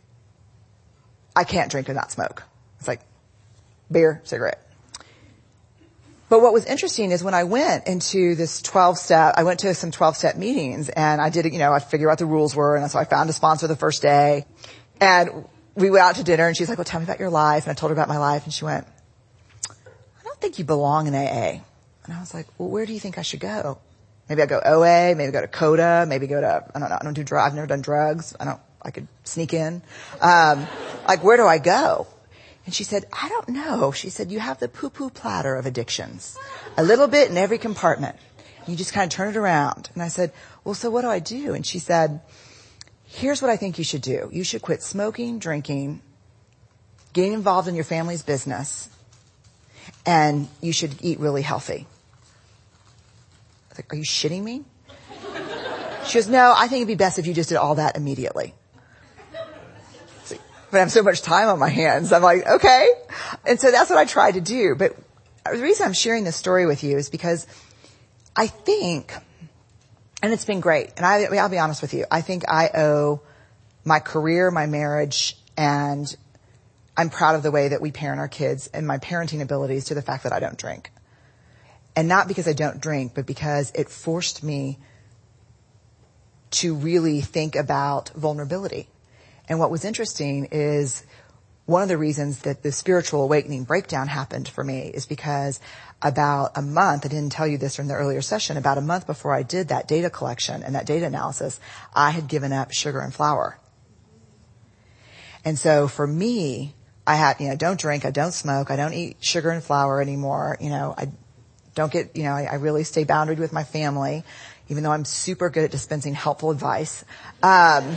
I can't drink and not smoke. It's like beer, cigarette. But what was interesting is when I went into this twelve-step, I went to some twelve-step meetings and I did, you know, I figured out what the rules were. And so I found a sponsor the first day and we went out to dinner and she's like, well, tell me about your life. And I told her about my life and she went, I don't think you belong in A A. And I was like, well, where do you think I should go? Maybe I go O A, maybe go to CODA, maybe go to, I don't know, I don't do drugs. I've never done drugs. I don't, I could sneak in. Um, like, where do I go? And she said, I don't know. She said, you have the poo-poo platter of addictions. A little bit in every compartment. You just kind of turn it around. And I said, well, so what do I do? And she said, here's what I think you should do. You should quit smoking, drinking, getting involved in your family's business, and you should eat really healthy. I was like, are you shitting me? She goes, no, I think it'd be best if you just did all that immediately. But I have so much time on my hands. I'm like, okay. And so that's what I tried to do. But the reason I'm sharing this story with you is because I think, and it's been great, and I, I'll be honest with you, I think I owe my career, my marriage, and I'm proud of the way that we parent our kids and my parenting abilities to the fact that I don't drink. And not because I don't drink, but because it forced me to really think about vulnerability. And what was interesting is one of the reasons that the spiritual awakening breakdown happened for me is because about a month, I didn't tell you this in the earlier session, about a month before I did that data collection and that data analysis, I had given up sugar and flour. And so for me, I had, you know, don't drink, I don't smoke, I don't eat sugar and flour anymore, you know, I don't get, you know, I, I really stay boundaried with my family, even though I'm super good at dispensing helpful advice. Um,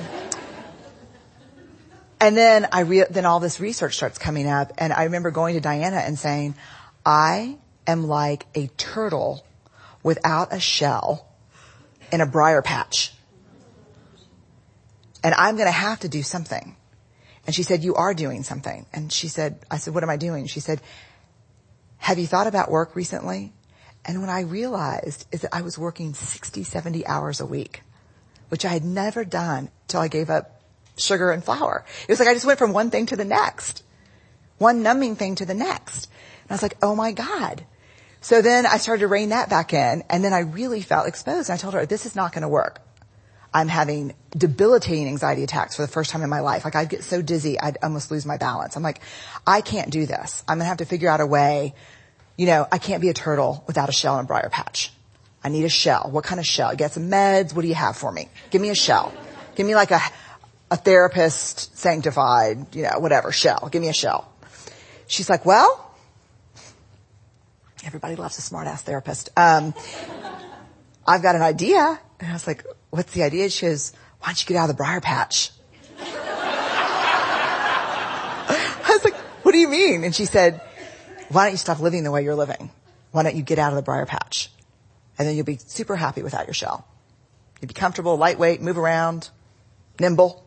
And then I re- then all this research starts coming up, and I remember going to Diana and saying, I am like a turtle without a shell in a briar patch. And I'm going to have to do something. And she said, you are doing something. And she said, I said, what am I doing? She said, have you thought about work recently? And what I realized is that I was working sixty, seventy hours a week, which I had never done till I gave up sugar and flour. It was like I just went from one thing to the next, one numbing thing to the next. And I was like, oh my God. So then I started to rein that back in, and then I really felt exposed. And I told her, this is not going to work. I'm having debilitating anxiety attacks for the first time in my life. Like I'd get so dizzy, I'd almost lose my balance. I'm like, I can't do this. I'm going to have to figure out a way. You know, I can't be a turtle without a shell and a briar patch. I need a shell. What kind of shell? You got some meds? What do you have for me? Give me a shell. Give me like a a therapist, sanctified, you know, whatever, shell. Give me a shell. She's like, well, everybody loves a smart-ass therapist. Um, I've got an idea. And I was like, what's the idea? She goes, why don't you get out of the briar patch? I was like, what do you mean? And she said, why don't you stop living the way you're living? Why don't you get out of the briar patch? And then you'll be super happy without your shell. You'll be comfortable, lightweight, move around, nimble.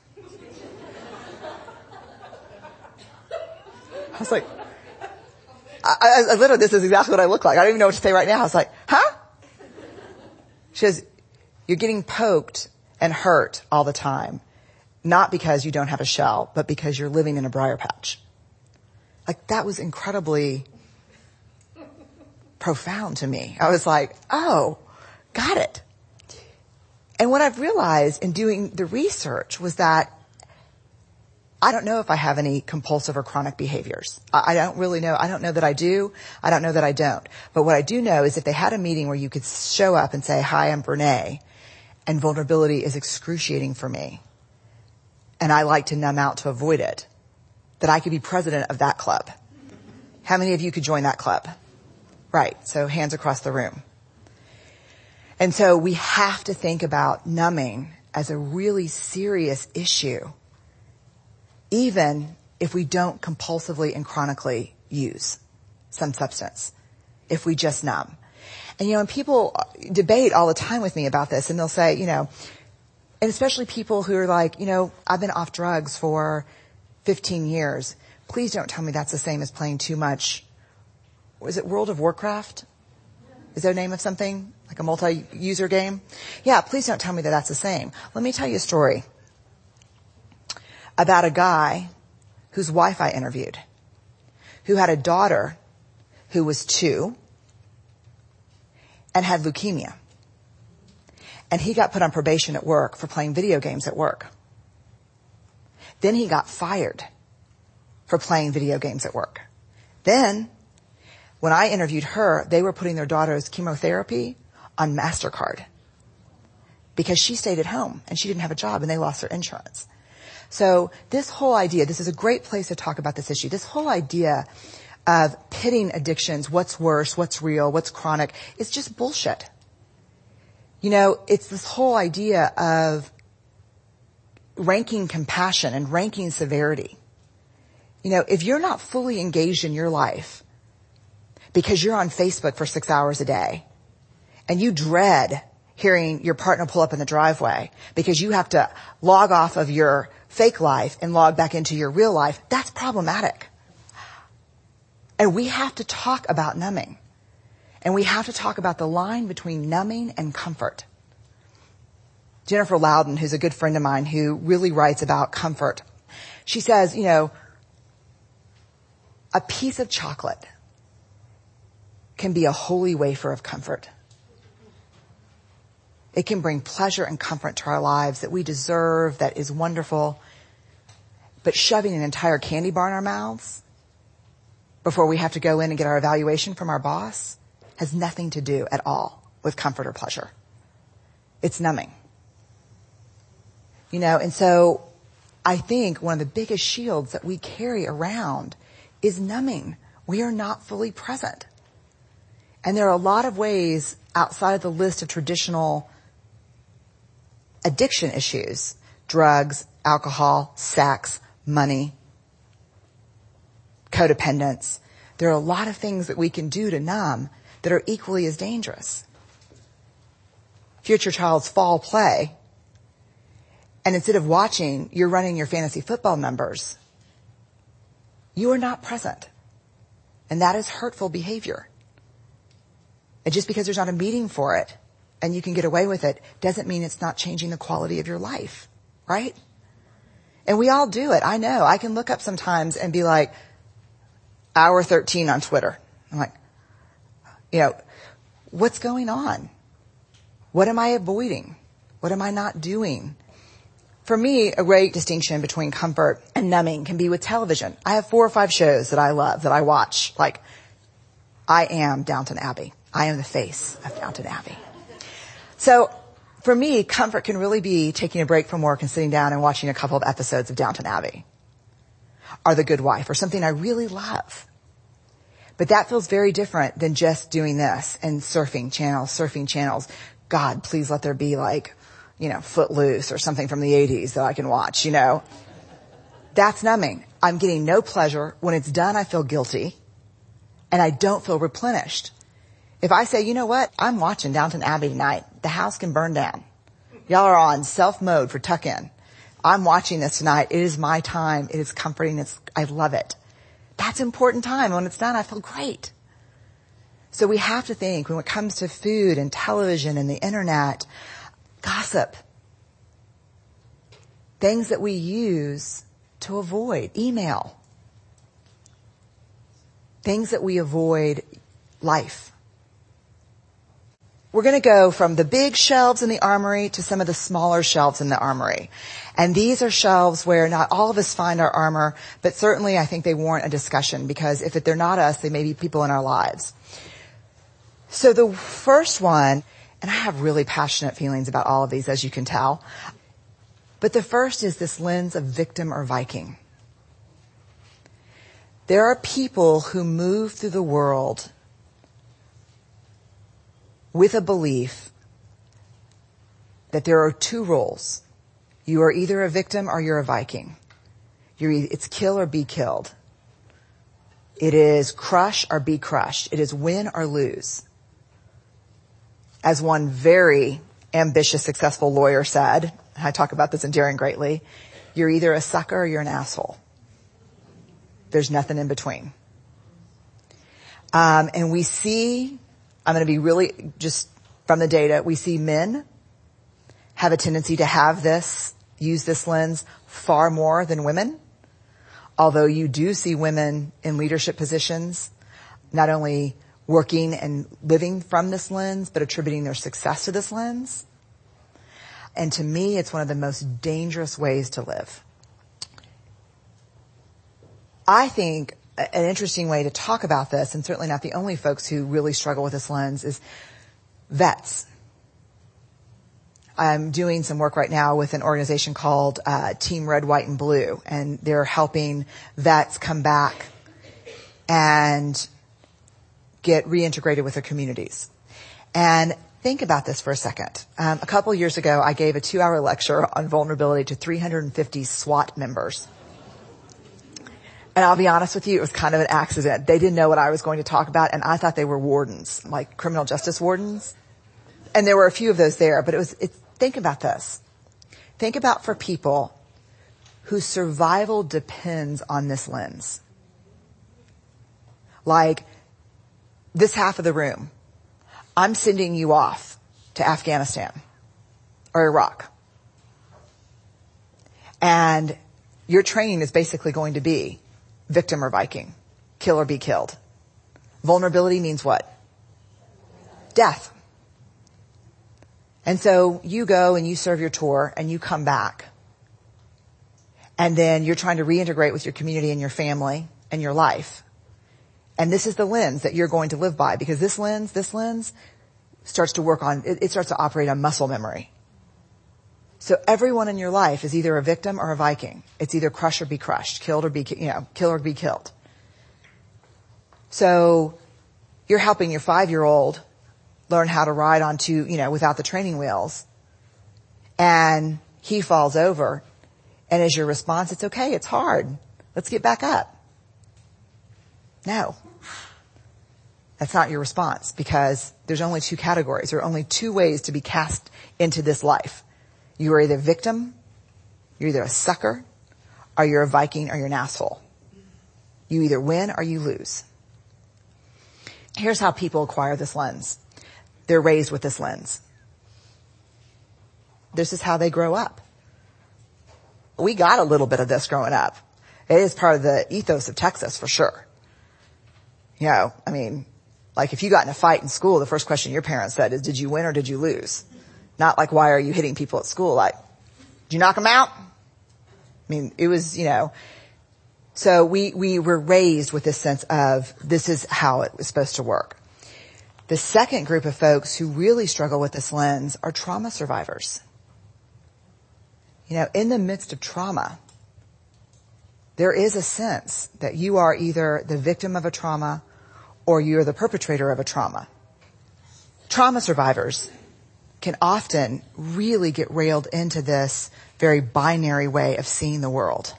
I was like, I, I, I literally, this is exactly what I look like. I don't even know what to say right now. I was like, huh? She says, you're getting poked and hurt all the time, not because you don't have a shell, but because you're living in a briar patch. Like that was incredibly profound to me. I was like, oh, got it. And what I've realized in doing the research was that I don't know if I have any compulsive or chronic behaviors. I, I don't really know. I don't know that I do. I don't know that I don't. But what I do know is if they had a meeting where you could show up and say, hi, I'm Brene, and vulnerability is excruciating for me, and I like to numb out to avoid it, that I could be president of that club. How many of you could join that club? Right. So hands across the room. And so we have to think about numbing as a really serious issue, even if we don't compulsively and chronically use some substance, if we just numb. And, you know, and people debate all the time with me about this, and they'll say, you know, and especially people who are like, you know, I've been off drugs for fifteen years. Please don't tell me that's the same as playing too much. Was it World of Warcraft? Is that the name of something? Like a multi-user game? Yeah, please don't tell me that that's the same. Let me tell you a story about a guy whose wife I interviewed, who had a daughter who was two and had leukemia. And he got put on probation at work for playing video games at work. Then he got fired for playing video games at work. Then, when I interviewed her, they were putting their daughter's chemotherapy on MasterCard because she stayed at home and she didn't have a job and they lost their insurance. So this whole idea, this is a great place to talk about this issue. This whole idea of pitting addictions, what's worse, what's real, what's chronic, is just bullshit. You know, it's this whole idea of ranking compassion and ranking severity. You know, if you're not fully engaged in your life because you're on Facebook for six hours a day and you dread hearing your partner pull up in the driveway because you have to log off of your fake life and log back into your real life, that's problematic. And we have to talk about numbing. And we have to talk about the line between numbing and comfort. Jennifer Loudon, who's a good friend of mine who really writes about comfort, she says, you know, a piece of chocolate can be a holy wafer of comfort. It can bring pleasure and comfort to our lives that we deserve, that is wonderful. But shoving an entire candy bar in our mouths before we have to go in and get our evaluation from our boss has nothing to do at all with comfort or pleasure. It's numbing. You know, and so I think one of the biggest shields that we carry around is numbing. We are not fully present. And there are a lot of ways outside of the list of traditional addiction issues, drugs, alcohol, sex, money, codependence. There are a lot of things that we can do to numb that are equally as dangerous. If you're at your child's fall play, and instead of watching, you're running your fantasy football numbers, you are not present. And that is hurtful behavior. And just because there's not a meeting for it and you can get away with it doesn't mean it's not changing the quality of your life, right? And we all do it. I know. I can look up sometimes and be like, hour thirteen on Twitter. I'm like, you know, what's going on? What am I avoiding? What am I not doing? For me, a great distinction between comfort and numbing can be with television. I have four or five shows that I love, that I watch. Like, I am Downton Abbey. I am the face of Downton Abbey. So, for me, comfort can really be taking a break from work and sitting down and watching a couple of episodes of Downton Abbey. Or The Good Wife, or something I really love. But that feels very different than just doing this and surfing channels, surfing channels. God, please let there be like, you know, Footloose or something from the eighties that I can watch, you know. That's numbing. I'm getting no pleasure. When it's done, I feel guilty. And I don't feel replenished. If I say, you know what, I'm watching Downton Abbey tonight. The house can burn down. Y'all are on self mode for tuck in. I'm watching this tonight. It is my time. It is comforting. It's, I love it. That's important time. When it's done, I feel great. So we have to think when it comes to food and television and the internet, gossip, things that we use to avoid, email, things that we avoid, life. We're going to go from the big shelves in the armory to some of the smaller shelves in the armory. And these are shelves where not all of us find our armor, but certainly I think they warrant a discussion because if they're not us, they may be people in our lives. So the first one, and I have really passionate feelings about all of these, as you can tell, but the first is this lens of victim or Viking. There are people who move through the world with a belief that there are two roles. You are either a victim or you're a Viking. You're either, it's kill or be killed. It is crush or be crushed. It is win or lose. As one very ambitious, successful lawyer said, and I talk about this in Daring Greatly, you're either a sucker or you're an asshole. There's nothing in between. Um, and we see, I'm going to be really just from the data, we see men have a tendency to have this, use this lens far more than women. Although you do see women in leadership positions, not only working and living from this lens, but attributing their success to this lens. And to me, it's one of the most dangerous ways to live. I think an interesting way to talk about this, and certainly not the only folks who really struggle with this lens, is vets. I'm doing some work right now with an organization called uh, Team Red, White, and Blue, and they're helping vets come back and get reintegrated with their communities. And Think about this for a second. Um, a couple years ago, I gave a two-hour lecture on vulnerability to three hundred fifty SWAT members. And I'll be honest with you, it was kind of an accident. They didn't know what I was going to talk about, and I thought they were wardens, like criminal justice wardens. And there were a few of those there, but it was, it, think about this. Think about for people whose survival depends on this lens. Like this half of the room. I'm sending you off to Afghanistan or Iraq. And your training is basically going to be victim or Viking, kill or be killed. Vulnerability means what? Death. And so you go and you serve your tour and you come back. And then you're trying to reintegrate with your community and your family and your life. And this is the lens that you're going to live by, because this lens, this lens starts to work on, it, it starts to operate on muscle memory. So everyone in your life is either a victim or a Viking. It's either crush or be crushed, killed or be, you know, kill or be killed. So you're helping your five-year-old learn how to ride onto, you know, without the training wheels. And he falls over. And as your response, it's okay, it's hard. Let's get back up. No. That's not your response, because there's only two categories. There are only two ways to be cast into this life. You are either a victim, you're either a sucker, or you're a Viking, or you're an asshole. You either win or you lose. Here's how people acquire this lens. They're raised with this lens. This is how they grow up. We got a little bit of this growing up. It is part of the ethos of Texas, for sure. You know, I mean, like if you got in a fight in school, the first question your parents said is, did you win or did you lose? Not like, why are you hitting people at school? Like, did you knock them out? I mean, it was, you know, so we, we were raised with this sense of this is how it was supposed to work. The second group of folks who really struggle with this lens are trauma survivors. You know, in the midst of trauma, there is a sense that you are either the victim of a trauma or you're the perpetrator of a trauma. Trauma survivors can often really get railed into this very binary way of seeing the world.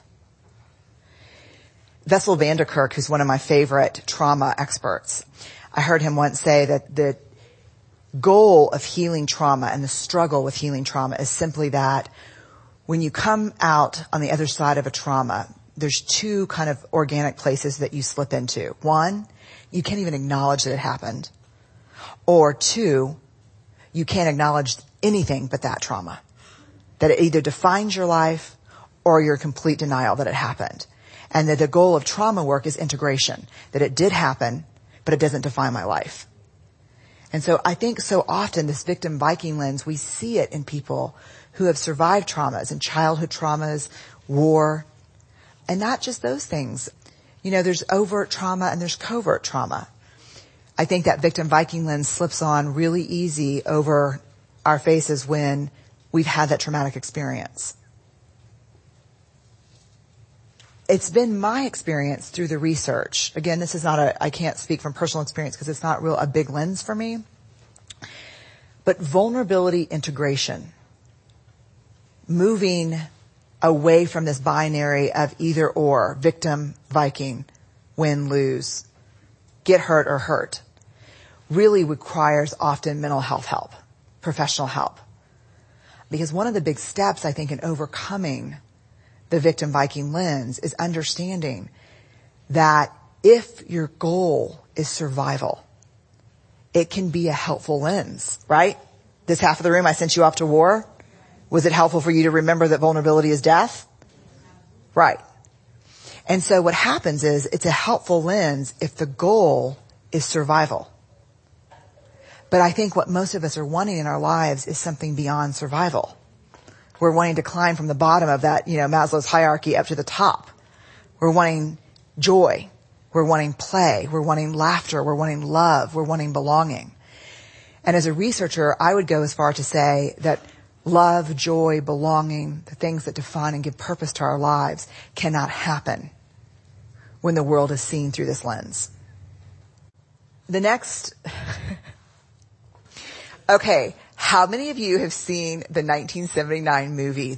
Bessel van der Kolk, who's one of my favorite trauma experts, I heard him once say that the goal of healing trauma and the struggle with healing trauma is simply that when you come out on the other side of a trauma, there's two kind of organic places that you slip into. One, you can't even acknowledge that it happened. Or two, you can't acknowledge anything but that trauma. That it either defines your life or your complete denial that it happened. And that the goal of trauma work is integration. That it did happen, but it doesn't define my life. And so I think so often this victim Viking lens, we see it in people who have survived traumas and childhood traumas, war, and not just those things. You know, there's overt trauma and there's covert trauma. I think that victim Viking lens slips on really easy over our faces when we've had that traumatic experience. It's been my experience through the research. Again, this is not a, I can't speak from personal experience because it's not real a big lens for me. But vulnerability integration, moving away from this binary of either or, victim, Viking, win, lose, get hurt or hurt, really requires often mental health help, professional help. Because one of the big steps, I think, in overcoming the victim Viking lens is understanding that if your goal is survival, it can be a helpful lens, right? This half of the room, I sent you off to war. Was it helpful for you to remember that vulnerability is death? Right. And so what happens is it's a helpful lens if the goal is survival. But I think what most of us are wanting in our lives is something beyond survival. We're wanting to climb from the bottom of that, you know, Maslow's hierarchy up to the top. We're wanting joy. We're wanting play. We're wanting laughter. We're wanting love. We're wanting belonging. And as a researcher, I would go as far to say that love, joy, belonging, the things that define and give purpose to our lives cannot happen when the world is seen through this lens. The next, Okay. How many of you have seen the nineteen seventy-nine movie,